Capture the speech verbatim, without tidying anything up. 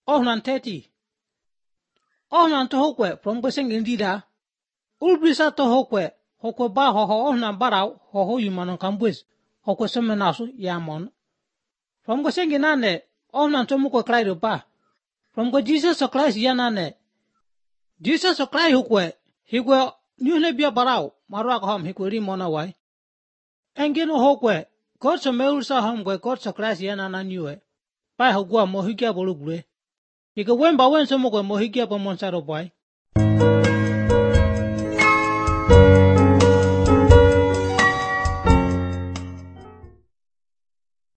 ohnan theti ohnan to hokwe from beseng indida ulbrisa to hokwe hokwe ba ho ho ohnan bara ho ho yumanon kambwes hokwe semenasu yamon from beseng inane ohnan to muko klairo ba from go Jesus Christ yanane Jesus Christ hokwe higwe nyune bia barao maru akham hikweri mona wai engino hokwe God so meulsa hamgwe God so Christ yanana nyue pa hogwa mohigia bolugure ike wemba wenso mogwe mohigia bomonsaro boy